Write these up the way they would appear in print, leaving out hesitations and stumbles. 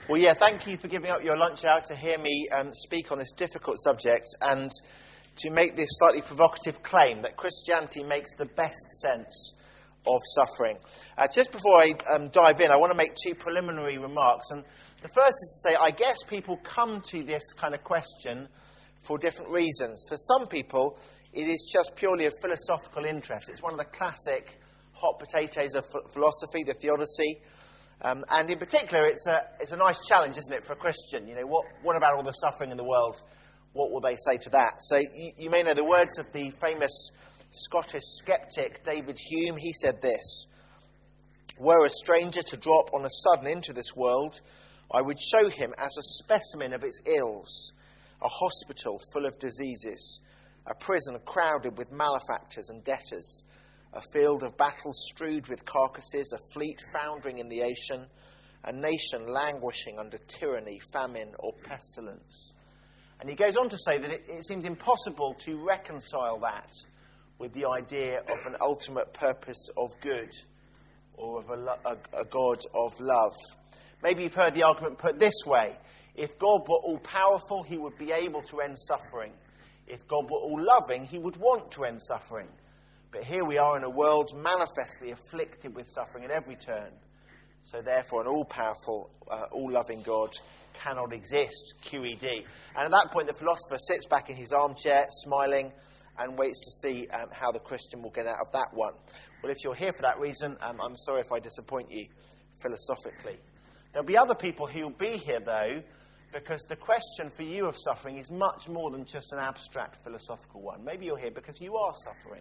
Well, yeah, thank you for giving up your lunch hour to hear me speak on this difficult subject and to make this slightly provocative claim that Christianity makes the best sense of suffering. Just before I dive in, I want to make two preliminary remarks. And the first is to say, I guess people come to this kind of question for different reasons. For some people, it is just purely of philosophical interest. It's one of the classic hot potatoes of philosophy, the theodicy. And in particular, it's a nice challenge, isn't it, for a Christian? You know, what about all the suffering in the world? What will they say to that? So you may know the words of the famous Scottish skeptic David Hume. He said this: "Were a stranger to drop on a sudden into this world, I would show him as a specimen of its ills, a hospital full of diseases, a prison crowded with malefactors and debtors, a field of battle strewed with carcasses, a fleet foundering in the ocean, a nation languishing under tyranny, famine, or pestilence." And he goes on to say that it seems impossible to reconcile that with the idea of an ultimate purpose of good or of a God of love. Maybe you've heard the argument put this way: if God were all-powerful, he would be able to end suffering. If God were all-loving, he would want to end suffering. But here we are in a world manifestly afflicted with suffering at every turn. So therefore, an all-powerful, all-loving God cannot exist, QED. And at that point, the philosopher sits back in his armchair, smiling, and waits to see how the Christian will get out of that one. Well, if you're here for that reason, I'm sorry if I disappoint you philosophically. There'll be other people who will be here, though, because the question for you of suffering is much more than just an abstract philosophical one. Maybe you're here because you are suffering,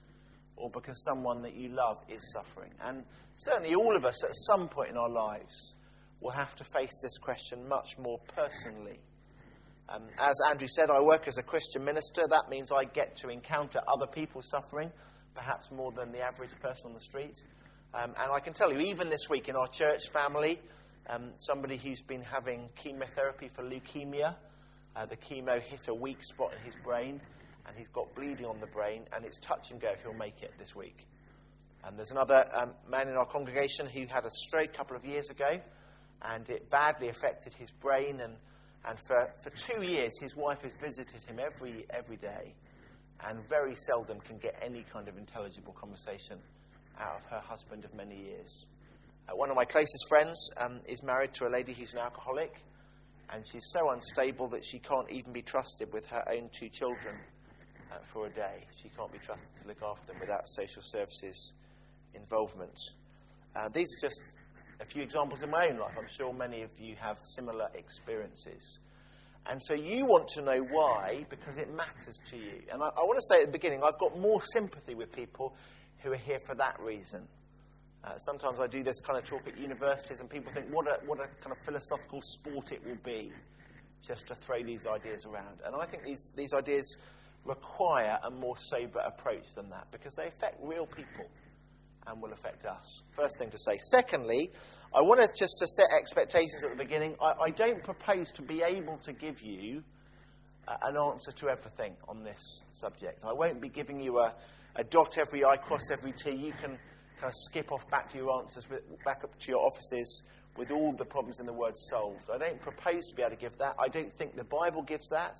or because someone that you love is suffering. And certainly all of us at some point in our lives will have to face this question much more personally. As Andrew said, I work as a Christian minister. That means I get to encounter other people suffering, perhaps more than the average person on the street. And I can tell you, even this week in our church family, somebody who's been having chemotherapy for leukemia, the chemo hit a weak spot in his brain, and he's got bleeding on the brain, and it's touch and go if he'll make it this week. And there's another man in our congregation who had a stroke a couple of years ago, and it badly affected his brain, and for 2 years his wife has visited him every day, and very seldom can get any kind of intelligible conversation out of her husband of many years. One of my closest friends is married to a lady who's an alcoholic, and she's so unstable that she can't even be trusted with her own 2 children for a day. She can't be trusted to look after them without social services involvement. These are just a few examples in my own life. I'm sure many of you have similar experiences. And so you want to know why, because it matters to you. And I want to say at the beginning, I've got more sympathy with people who are here for that reason. Sometimes I do this kind of talk at universities, and people think, what a kind of philosophical sport it will be just to throw these ideas around. And I think these ideas require a more sober approach than that, because they affect real people and will affect us. First thing to say. Secondly, I want to set expectations at the beginning. I don't propose to be able to give you an answer to everything on this subject. I won't be giving you a dot every I, cross every T. You can kind of skip off back to your answers, back up to your offices with all the problems in the world solved. I don't propose to be able to give that. I don't think the Bible gives that.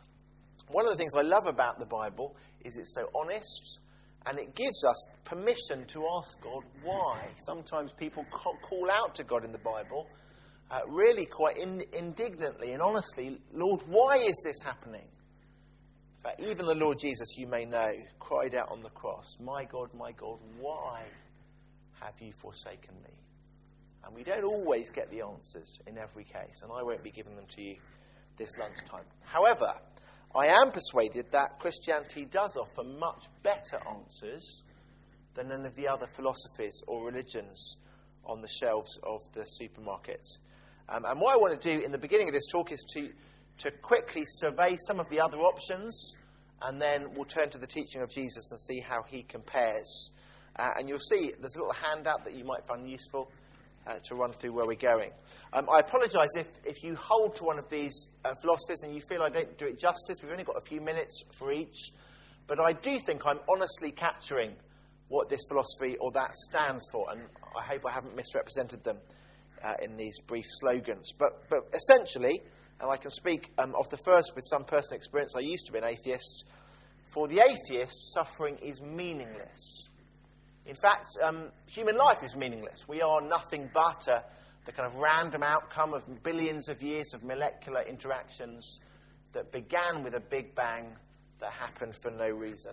One of the things I love about the Bible is it's so honest, and it gives us permission to ask God why. Sometimes people call out to God in the Bible really quite indignantly and honestly, "Lord, why is this happening?" In fact, even the Lord Jesus, you may know, cried out on the cross, my God, why have you forsaken me?" And we don't always get the answers in every case, and I won't be giving them to you this lunchtime. However, I am persuaded that Christianity does offer much better answers than any of the other philosophies or religions on the shelves of the supermarkets. And what I want to do in the beginning of this talk is to quickly survey some of the other options, and then we'll turn to the teaching of Jesus and see how he compares. And you'll see there's a little handout that you might find useful to run through where we're going. I apologise if you hold to one of these philosophies and you feel I don't do it justice. We've only got a few minutes for each. But I do think I'm honestly capturing what this philosophy or that stands for, and I hope I haven't misrepresented them in these brief slogans. But essentially, and I can speak of the first with some personal experience, I used to be an atheist. For the atheist, suffering is meaningless. In fact, human life is meaningless. We are nothing but the kind of random outcome of billions of years of molecular interactions that began with a big bang that happened for no reason.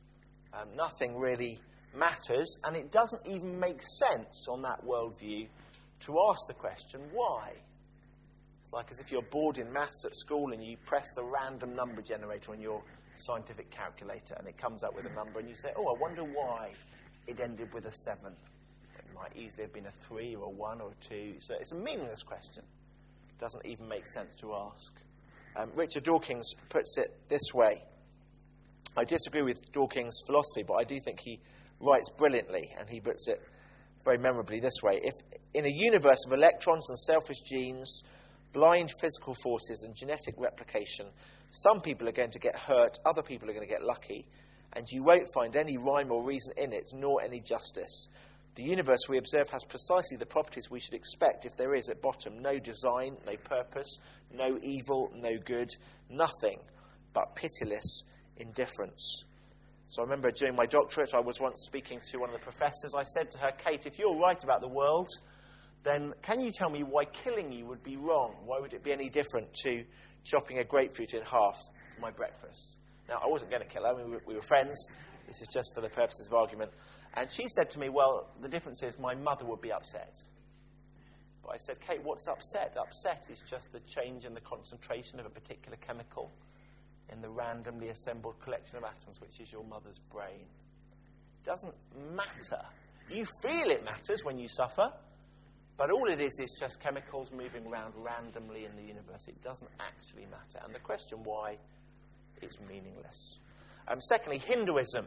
Nothing really matters, and it doesn't even make sense on that worldview to ask the question, why? It's like as if you're bored in maths at school and you press the random number generator on your scientific calculator and it comes up with a number and you say, oh, I wonder why it ended with a 7. It might easily have been a 3 or a 1 or a 2. So it's a meaningless question. It doesn't even make sense to ask. Richard Dawkins puts it this way. I disagree with Dawkins' philosophy, but I do think he writes brilliantly, and he puts it very memorably this way. If in a universe of electrons and selfish genes, blind physical forces and genetic replication, some people are going to get hurt, other people are going to get lucky, and you won't find any rhyme or reason in it, nor any justice. The universe we observe has precisely the properties we should expect if there is at bottom no design, no purpose, no evil, no good, nothing but pitiless indifference. So I remember during my doctorate, I was once speaking to one of the professors. I said to her, Kate, if you're right about the world, then can you tell me why killing you would be wrong? Why would it be any different to chopping a grapefruit in half for my breakfast? Now, I wasn't going to kill her. We were friends. This is just for the purposes of argument. And she said to me, well, the difference is my mother would be upset. But I said, Kate, what's upset? Upset is just the change in the concentration of a particular chemical in the randomly assembled collection of atoms, which is your mother's brain. It doesn't matter. You feel it matters when you suffer, but all it is just chemicals moving around randomly in the universe. It doesn't actually matter. And the question why is meaningless. Secondly, Hinduism.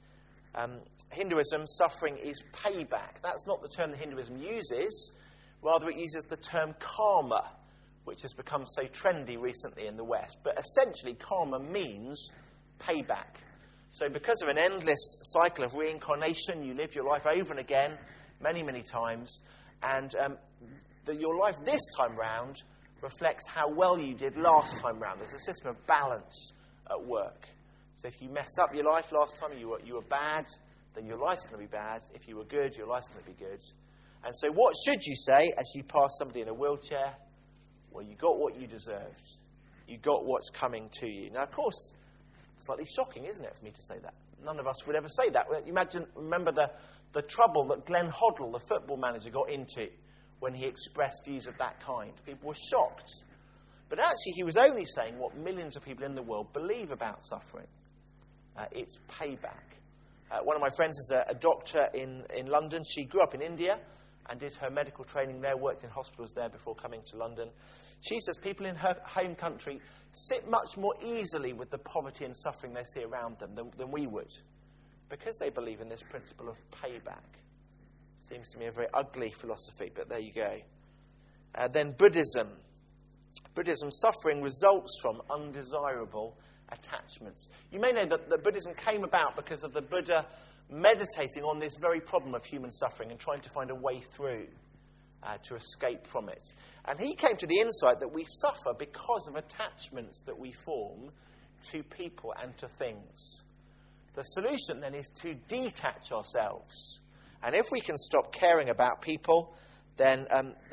Hinduism, suffering is payback. That's not the term that Hinduism uses. Rather, it uses the term karma, which has become so trendy recently in the West. But essentially, karma means payback. So because of an endless cycle of reincarnation, you live your life over and again, many, many times, and your life this time round reflects how well you did last time round. There's a system of balance at work. So if you messed up your life last time, you were bad, then your life's going to be bad. If you were good, your life's going to be good. And so what should you say as you pass somebody in a wheelchair? Well, you got what you deserved. You got what's coming to you. Now, of course, it's slightly shocking, isn't it, for me to say that? None of us would ever say that. Remember the trouble that Glenn Hoddle, the football manager, got into when he expressed views of that kind. People were shocked. But actually, he was only saying what millions of people in the world believe about suffering. It's payback. One of my friends is a doctor in London. She grew up in India and did her medical training there, worked in hospitals there before coming to London. She says people in her home country sit much more easily with the poverty and suffering they see around them than we would, because they believe in this principle of payback. Seems to me a very ugly philosophy, but there you go. Then Buddhism. Buddhism, suffering results from undesirable attachments. You may know that Buddhism came about because of the Buddha meditating on this very problem of human suffering and trying to find a way through to escape from it. And he came to the insight that we suffer because of attachments that we form to people and to things. The solution then is to detach ourselves. And if we can stop caring about people, then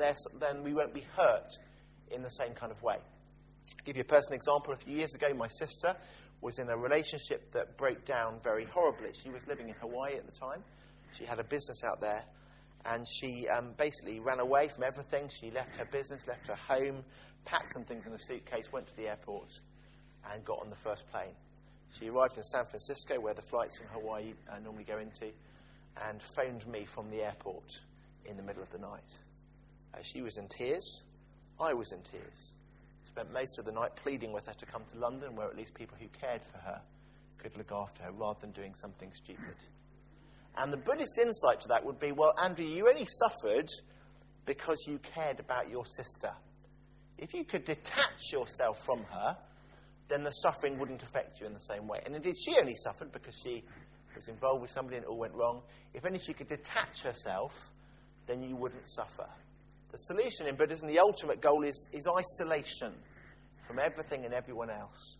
we won't be hurt in the same kind of way. I'll give you a personal example. A few years ago, my sister was in a relationship that broke down very horribly. She was living in Hawaii at the time. She had a business out there, and she basically ran away from everything. She left her business, left her home, packed some things in a suitcase, went to the airport, and got on the first plane. She arrived in San Francisco, where the flights from Hawaii normally go into, and phoned me from the airport in the middle of the night. She was in tears. I was in tears. Spent most of the night pleading with her to come to London, where at least people who cared for her could look after her, rather than doing something stupid. And the Buddhist insight to that would be, well, Andrew, you only suffered because you cared about your sister. If you could detach yourself from her, then the suffering wouldn't affect you in the same way. And indeed, she only suffered because she was involved with somebody and it all went wrong. If only she could detach herself, then you wouldn't suffer. The solution in Buddhism, the ultimate goal is isolation from everything and everyone else.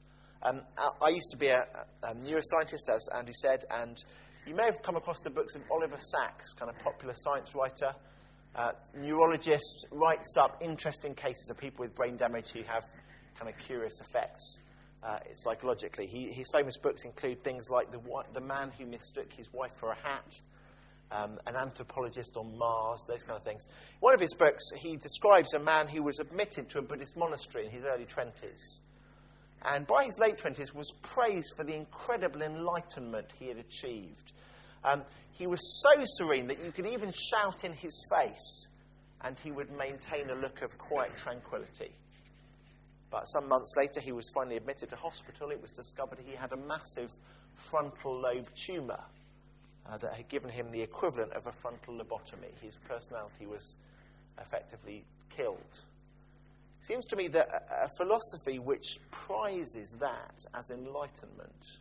I used to be a neuroscientist, as Andrew said, and you may have come across the books of Oliver Sacks, kind of popular science writer, neurologist, writes up interesting cases of people with brain damage who have kind of curious effects psychologically. His famous books include things like the man who mistook his wife for a hat, an anthropologist on Mars, those kind of things. One of his books, he describes a man who was admitted to a Buddhist monastery in his early 20s. And by his late 20s was praised for the incredible enlightenment he had achieved. He was so serene that you could even shout in his face and he would maintain a look of quiet tranquility. But some months later, he was finally admitted to hospital. It was discovered he had a massive frontal lobe tumour that had given him the equivalent of a frontal lobotomy. His personality was effectively killed. It seems to me that a philosophy which prizes that as enlightenment,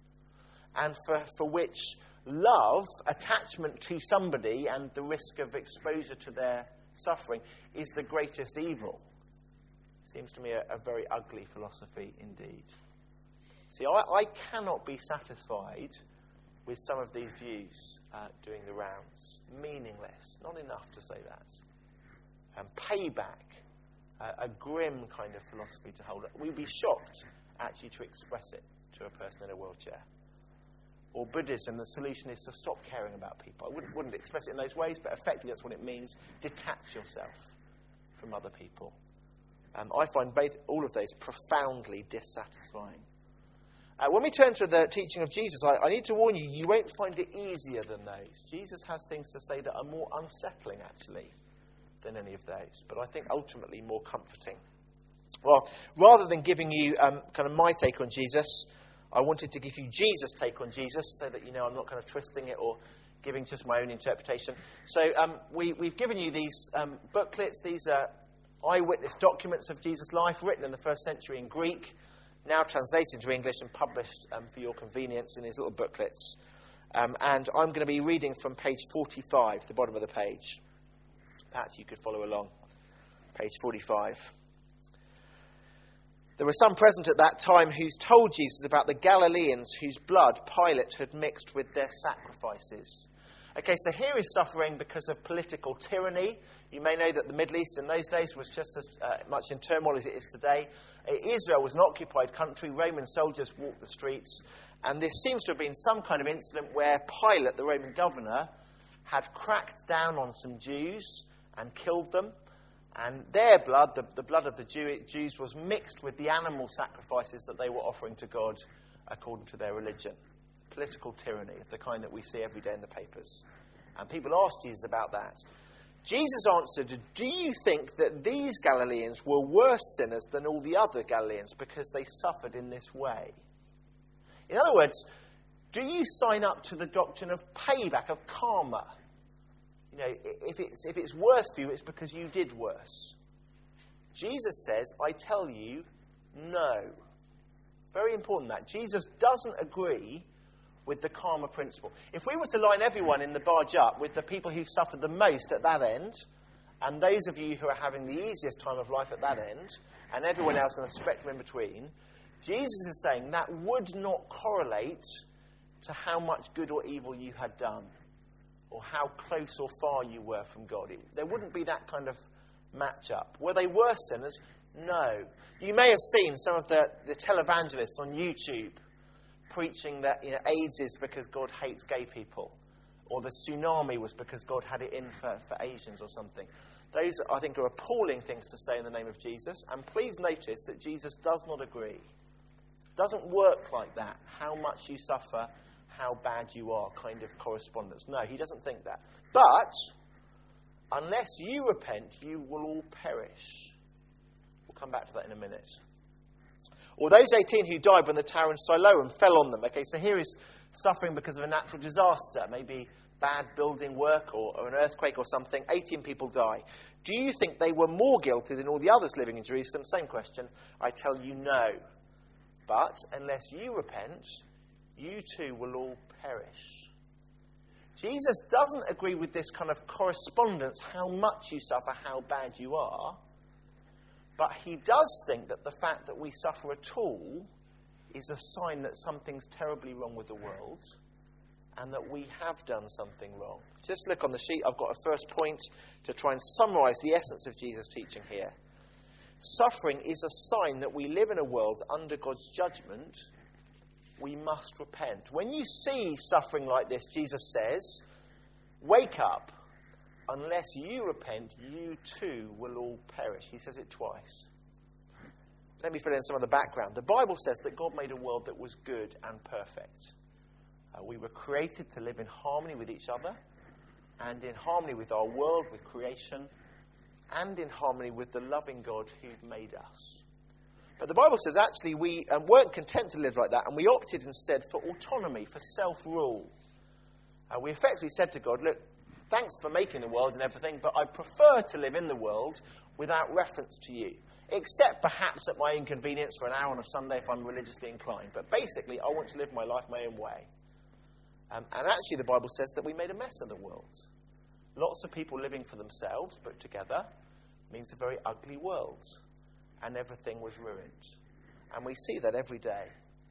and for which love, attachment to somebody, and the risk of exposure to their suffering is the greatest evil, seems to me a very ugly philosophy indeed. See, I cannot be satisfied with some of these views doing the rounds. Meaningless, not enough to say that. Payback, a grim kind of philosophy to hold up. We'd be shocked, actually, to express it to a person in a wheelchair. Or Buddhism, the solution is to stop caring about people. I wouldn't express it in those ways, but effectively that's what it means. Detach yourself from other people. I find all of those profoundly dissatisfying. When we turn to the teaching of Jesus, I need to warn you, you won't find it easier than those. Jesus has things to say that are more unsettling, actually, than any of those, but I think ultimately more comforting. Well, rather than giving you kind of my take on Jesus, I wanted to give you Jesus' take on Jesus, so that you know I'm not kind of twisting it or giving just my own interpretation. So we've given you these booklets. These are eyewitness documents of Jesus' life, written in the first century in Greek, now translated into English and published for your convenience in these little booklets. And I'm going to be reading from page 45, the bottom of the page. Perhaps you could follow along. Page 45. There were some present at that time who told Jesus about the Galileans whose blood Pilate had mixed with their sacrifices. Okay, so here is suffering because of political tyranny. You may know that the Middle East in those days was just as much in turmoil as it is today. Israel was an occupied country. Roman soldiers walked the streets. And this seems to have been some kind of incident where Pilate, the Roman governor, had cracked down on some Jews and killed them. And their blood, the blood of the Jews, was mixed with the animal sacrifices that they were offering to God according to their religion. Political tyranny of the kind that we see every day in the papers. And people asked Jesus about that. Jesus answered, "Do you think that these Galileans were worse sinners than all the other Galileans because they suffered in this way?" In other words, do you sign up to the doctrine of payback, of karma? You know, if it's worse for you, it's because you did worse. Jesus says, I tell you, no. Very important that. Jesus doesn't agree with the karma principle. If we were to line everyone in the barge up with the people who suffered the most at that end, and those of you who are having the easiest time of life at that end, and everyone else on the spectrum in between, Jesus is saying that would not correlate to how much good or evil you had done, or how close or far you were from God. There wouldn't be that kind of match-up. Were they worse sinners? No. You may have seen some of the televangelists on YouTube preaching that AIDS is because God hates gay people, or the tsunami was because God had it in for Asians or something. Those, I think, are appalling things to say in the name of Jesus. And please notice that Jesus does not agree. It doesn't work like that. How much you suffer, how bad you are kind of correspondence. No, he doesn't think that. But unless you repent, you will all perish. We'll come back to that in a minute. Or those 18 who died when the tower in Siloam fell on them. Okay, so here is suffering because of a natural disaster, maybe bad building work or an earthquake or something. 18 people die. Do you think they were more guilty than all the others living in Jerusalem? Same question. I tell you, no. But unless you repent, you too will all perish. Jesus doesn't agree with this kind of correspondence, how much you suffer, how bad you are. But he does think that the fact that we suffer at all is a sign that something's terribly wrong with the world and that we have done something wrong. Just look on the sheet. I've got a first point to try and summarise the essence of Jesus' teaching here. Suffering is a sign that we live in a world under God's judgment. We must repent. When you see suffering like this, Jesus says, wake up. Unless you repent, you too will all perish. He says it twice. Let me fill in some of the background. The Bible says that God made a world that was good and perfect. We were created to live in harmony with each other and in harmony with our world, with creation, and in harmony with the loving God who made us. But the Bible says actually we weren't content to live like that, and we opted instead for autonomy, for self-rule. We effectively said to God, look, thanks for making the world and everything, but I prefer to live in the world without reference to you, except perhaps at my inconvenience for an hour on a Sunday if I'm religiously inclined. But basically, I want to live my life my own way. And actually, the Bible says that we made a mess of the world. Lots of people living for themselves, but together, means a very ugly world. And everything was ruined. And we see that every day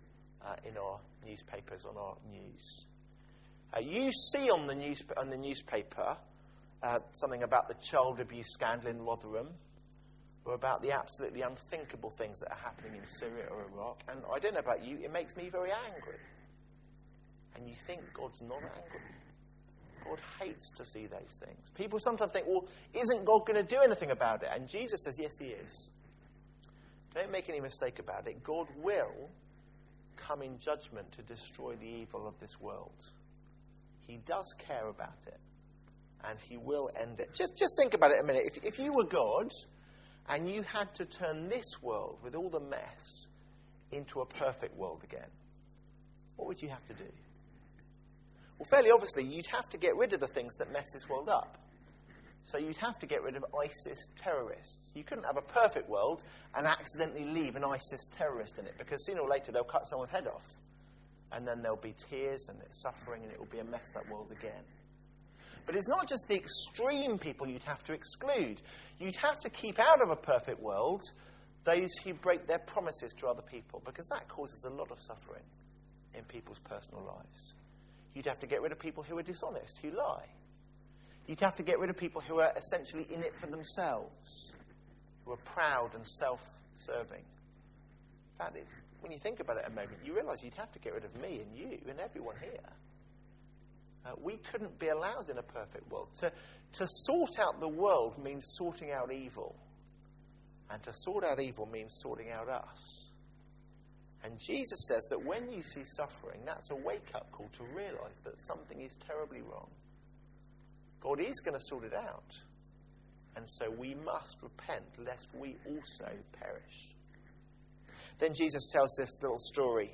in our newspapers, on our news. You see on the newspaper something about the child abuse scandal in Rotherham, or about the absolutely unthinkable things that are happening in Syria or Iraq. And I don't know about you, it makes me very angry. And you think God's not angry. God hates to see those things. People sometimes think, well, isn't God going to do anything about it? And Jesus says, yes, he is. Don't make any mistake about it. God will come in judgment to destroy the evil of this world. He does care about it. And he will end it. Just think about it a minute. If you were God and you had to turn this world with all the mess into a perfect world again, what would you have to do? Well, fairly obviously, you'd have to get rid of the things that mess this world up. So you'd have to get rid of ISIS terrorists. You couldn't have a perfect world and accidentally leave an ISIS terrorist in it, because sooner or later they'll cut someone's head off. And then there'll be tears and suffering, and it will be a messed up world again. But it's not just the extreme people you'd have to exclude. You'd have to keep out of a perfect world those who break their promises to other people, because that causes a lot of suffering in people's personal lives. You'd have to get rid of people who are dishonest, who lie. You'd have to get rid of people who are essentially in it for themselves, who are proud and self-serving. In fact, when you think about it a moment, you realise you'd have to get rid of me and you and everyone here. We couldn't be allowed in a perfect world. To sort out the world means sorting out evil. And to sort out evil means sorting out us. And Jesus says that when you see suffering, that's a wake-up call to realise that something is terribly wrong. God is going to sort it out. And so we must repent lest we also perish. Then Jesus tells this little story.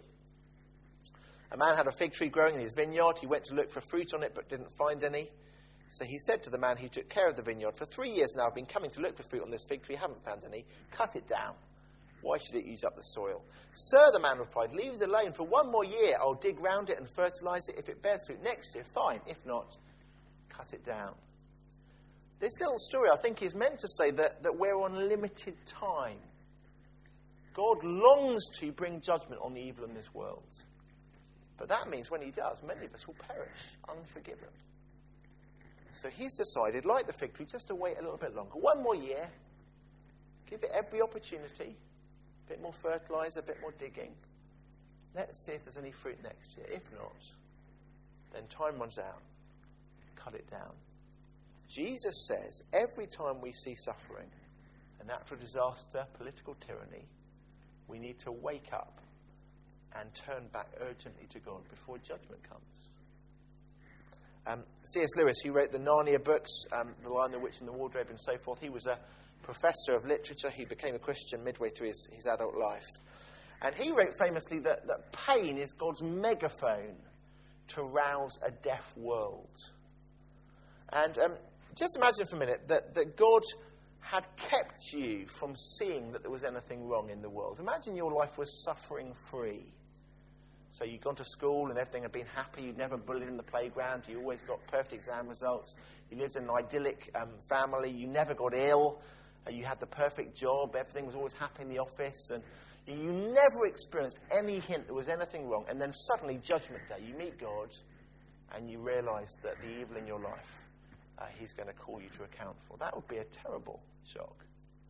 A man had a fig tree growing in his vineyard. He went to look for fruit on it but didn't find any. So he said to the man who took care of the vineyard, for 3 years now I've been coming to look for fruit on this fig tree, haven't found any. Cut it down. Why should it use up the soil? Sir, the man replied, leave it alone. For 1 more year I'll dig round it and fertilise it. If it bears fruit next year, fine. If not, cut it down. This little story, I think, is meant to say that we're on limited time. God longs to bring judgment on the evil in this world. But that means when he does, many of us will perish unforgiven. So he's decided, like the fig tree, just to wait a little bit longer. 1 more year. Give it every opportunity. A bit more fertiliser, a bit more digging. Let's see if there's any fruit next year. If not, then time runs out. Cut it down. Jesus says every time we see suffering, a natural disaster, political tyranny, we need to wake up and turn back urgently to God before judgment comes. C.S. Lewis, who wrote the Narnia books, The Lion, the Witch and the Wardrobe and so forth, he was a professor of literature. He became a Christian midway through his adult life. And he wrote famously that pain is God's megaphone to rouse a deaf world. And just imagine for a minute that God had kept you from seeing that there was anything wrong in the world. Imagine your life was suffering free. So you'd gone to school and everything had been happy. You'd never bullied in the playground. You always got perfect exam results. You lived in an idyllic family. You never got ill. You had the perfect job. Everything was always happy in the office. And you never experienced any hint there was anything wrong. And then suddenly, Judgment Day, you meet God and you realise that the evil in your life, he's going to call you to account for. That would be a terrible shock.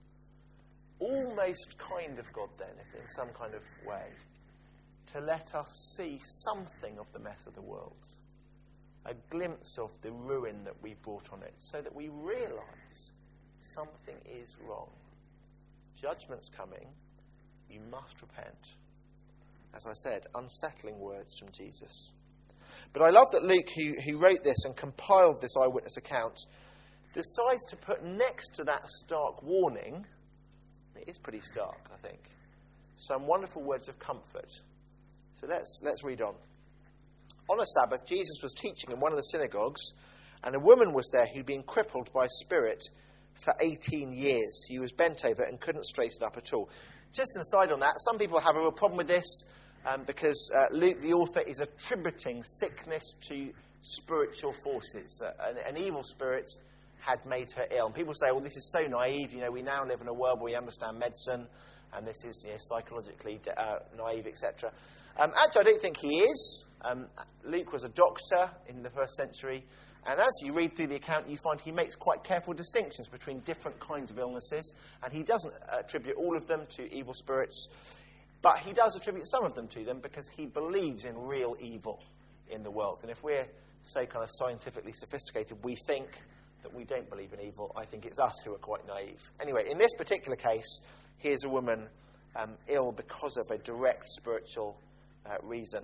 Almost kind of God then, if in some kind of way, to let us see something of the mess of the world, a glimpse of the ruin that we brought on it, so that we realise something is wrong. Judgment's coming. You must repent. As I said, unsettling words from Jesus. But I love that Luke, who wrote this and compiled this eyewitness account, decides to put next to that stark warning, it is pretty stark, I think, some wonderful words of comfort. So let's read on. On a Sabbath, Jesus was teaching in one of the synagogues, and a woman was there who'd been crippled by a spirit for 18 years. He was bent over and couldn't straighten up at all. Just an aside on that, some people have a real problem with this because Luke, the author, is attributing sickness to spiritual forces. An evil spirit had made her ill. And people say, well, this is so naive. We now live in a world where we understand medicine, and this is psychologically naive, etc. Actually, I don't think he is. Luke was a doctor in the first century, and as you read through the account, you find he makes quite careful distinctions between different kinds of illnesses, and he doesn't attribute all of them to evil spirits, but he does attribute some of them to them because he believes in real evil in the world. And if we're so kind of scientifically sophisticated, we think that we don't believe in evil. I think it's us who are quite naive. Anyway, in this particular case, here's a woman ill because of a direct spiritual reason.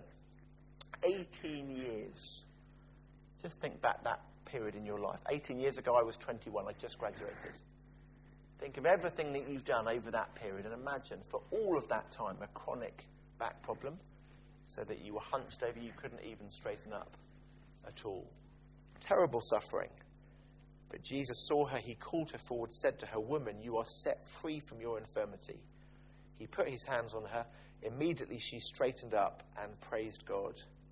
18 years. Just think back that period in your life. 18 years ago, I was 21. I just graduated. Think of everything that you've done over that period and imagine for all of that time a chronic back problem so that you were hunched over, you couldn't even straighten up at all. Terrible suffering. But Jesus saw her, he called her forward, said to her, "Woman, you are set free from your infirmity." He put his hands on her. Immediately she straightened up and praised God.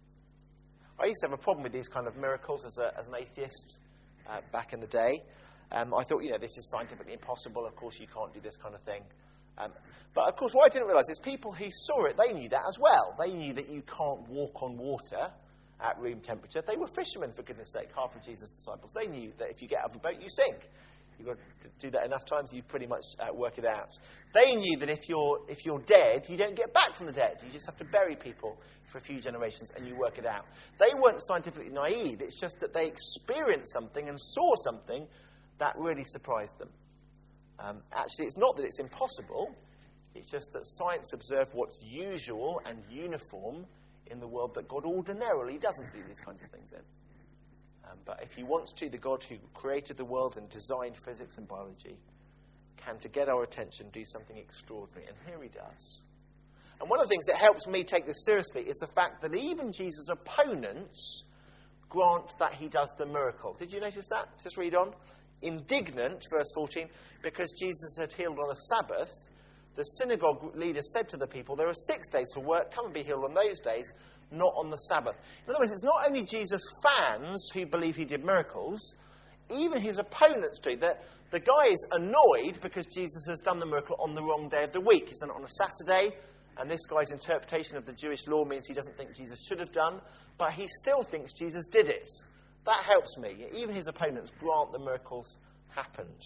I used to have a problem with these kind of miracles as an atheist back in the day. I thought, this is scientifically impossible. Of course, you can't do this kind of thing. But, of course, what I didn't realise is people who saw it, they knew that as well. They knew that you can't walk on water at room temperature. They were fishermen, for goodness sake, half of Jesus' disciples. They knew that if you get out of a boat, you sink. You've got to do that enough times, you pretty much work it out. They knew that if you're dead, you don't get back from the dead. You just have to bury people for a few generations and you work it out. They weren't scientifically naive. It's just that they experienced something and saw something that really surprised them. Actually, it's not that it's impossible. It's just that science observed what's usual and uniform in the world that God ordinarily doesn't do these kinds of things in. But if he wants to, the God who created the world and designed physics and biology can, to get our attention, do something extraordinary. And here he does. And one of the things that helps me take this seriously is the fact that even Jesus' opponents grant that he does the miracle. Did you notice that? Just read on. Indignant, verse 14, because Jesus had healed on a Sabbath, the synagogue leader said to the people, there are 6 days for work, come and be healed on those days, not on the Sabbath. In other words, it's not only Jesus' fans who believe he did miracles, even his opponents do. That the guy is annoyed because Jesus has done the miracle on the wrong day of the week. He's done it on a Saturday, and this guy's interpretation of the Jewish law means he doesn't think Jesus should have done, but he still thinks Jesus did it. That helps me. Even his opponents grant the miracles happened.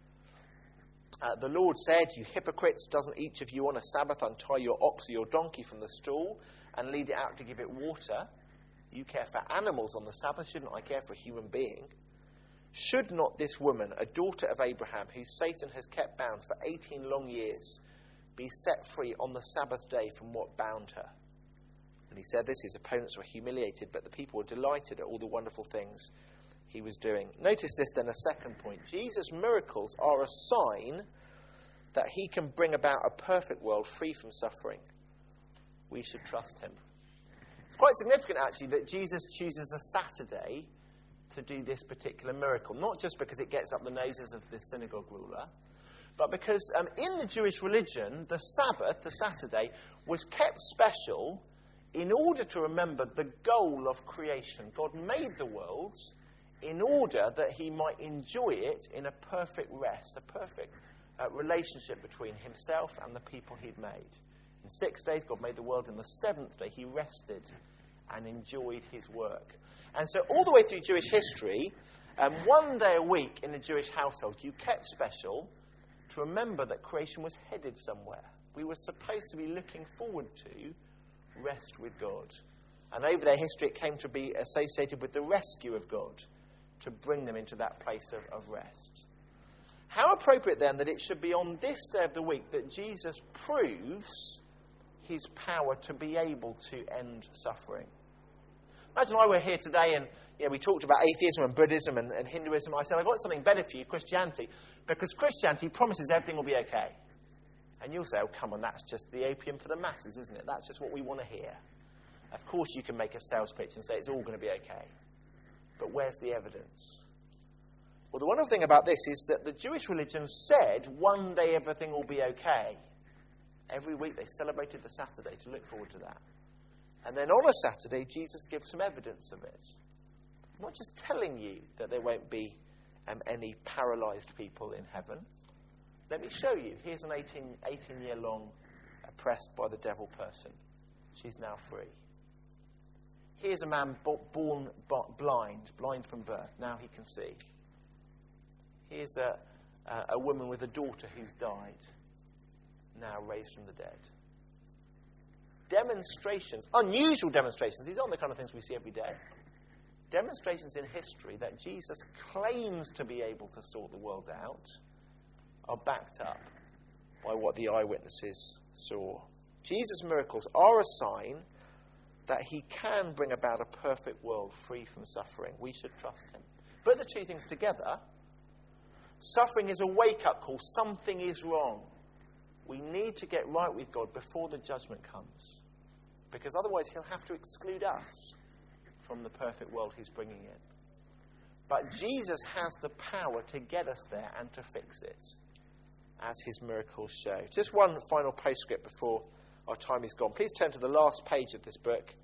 The Lord said, "You hypocrites, doesn't each of you on a Sabbath untie your ox or your donkey from the stall and lead it out to give it water? You care for animals on the Sabbath, shouldn't I care for a human being? Should not this woman, a daughter of Abraham, who Satan has kept bound for 18 long years, be set free on the Sabbath day from what bound her?" And he said this, his opponents were humiliated, but the people were delighted at all the wonderful things he was doing. Notice this then, a second point. Jesus' miracles are a sign that he can bring about a perfect world free from suffering. We should trust him. It's quite significant, actually, that Jesus chooses a Saturday to do this particular miracle. Not just because it gets up the noses of this synagogue ruler, but because in the Jewish religion, the Sabbath, the Saturday, was kept special in order to remember the goal of creation. God made the world in order that he might enjoy it in a perfect rest, a perfect relationship between himself and the people he'd made. In 6 days, God made the world. In the seventh day, he rested and enjoyed his work. And so all the way through Jewish history, 1 day a week in a Jewish household, you kept special to remember that creation was headed somewhere. We were supposed to be looking forward to rest with God. And over their history, it came to be associated with the rescue of God, to bring them into that place of rest. How appropriate then that it should be on this day of the week that Jesus proves his power to be able to end suffering. Imagine I were here today and we talked about atheism and Buddhism and Hinduism. I said, I've got something better for you, Christianity, because Christianity promises everything will be okay. And you'll say, oh, come on, that's just the opium for the masses, isn't it? That's just what we want to hear. Of course you can make a sales pitch and say it's all going to be okay. But where's the evidence? Well, the wonderful thing about this is that the Jewish religion said one day everything will be okay. Every week they celebrated the Saturday to look forward to that. And then on a Saturday, Jesus gives some evidence of it. I'm not just telling you that there won't be any paralysed people in heaven. Let me show you. Here's an 18-year-long oppressed by the devil person. She's now free. Here's a man born blind from birth. Now he can see. Here's a woman with a daughter who's died, now raised from the dead. Demonstrations, unusual demonstrations. These aren't the kind of things we see every day. Demonstrations in history that Jesus claims to be able to sort the world out are backed up by what the eyewitnesses saw. Jesus' miracles are a sign that he can bring about a perfect world free from suffering. We should trust him. Put the two things together. Suffering is a wake-up call. Something is wrong. We need to get right with God before the judgment comes. Because otherwise he'll have to exclude us from the perfect world he's bringing in. But Jesus has the power to get us there and to fix it, as his miracles show. Just one final postscript before our time is gone. Please turn to the last page of this book.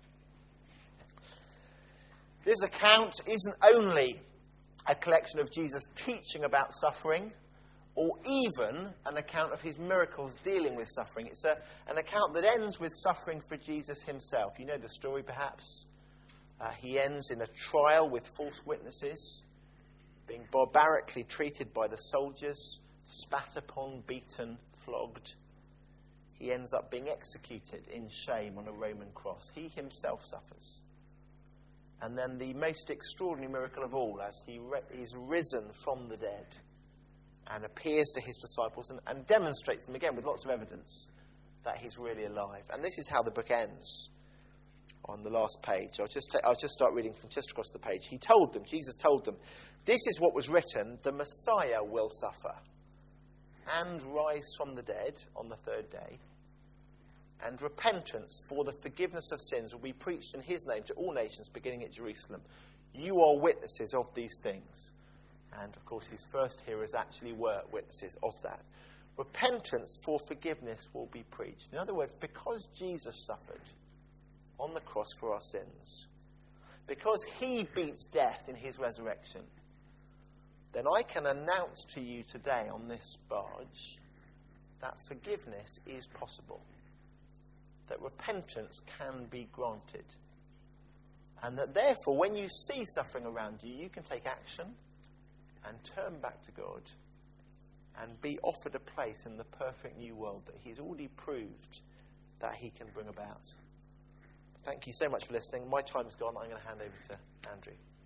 This account isn't only a collection of Jesus teaching about suffering, or even an account of his miracles dealing with suffering. It's an account that ends with suffering for Jesus himself. You know the story, perhaps. He ends in a trial with false witnesses, being barbarically treated by the soldiers, spat upon, beaten, flogged. He ends up being executed in shame on a Roman cross. He himself suffers. And then the most extraordinary miracle of all, as he is risen from the dead and appears to his disciples and demonstrates them again with lots of evidence that he's really alive. And this is how the book ends on the last page. I'll just start reading from just across the page. Jesus told them, this is what was written, the Messiah will suffer and rise from the dead on the third day, and repentance for the forgiveness of sins will be preached in his name to all nations, beginning at Jerusalem. You are witnesses of these things. And, of course, his first hearers actually were witnesses of that. Repentance for forgiveness will be preached. In other words, because Jesus suffered on the cross for our sins, because he beats death in his resurrection, then I can announce to you today on this barge that forgiveness is possible, that repentance can be granted, and that therefore when you see suffering around you, you can take action and turn back to God and be offered a place in the perfect new world that he's already proved that he can bring about. Thank you so much for listening. My time's gone. I'm going to hand over to Andrew.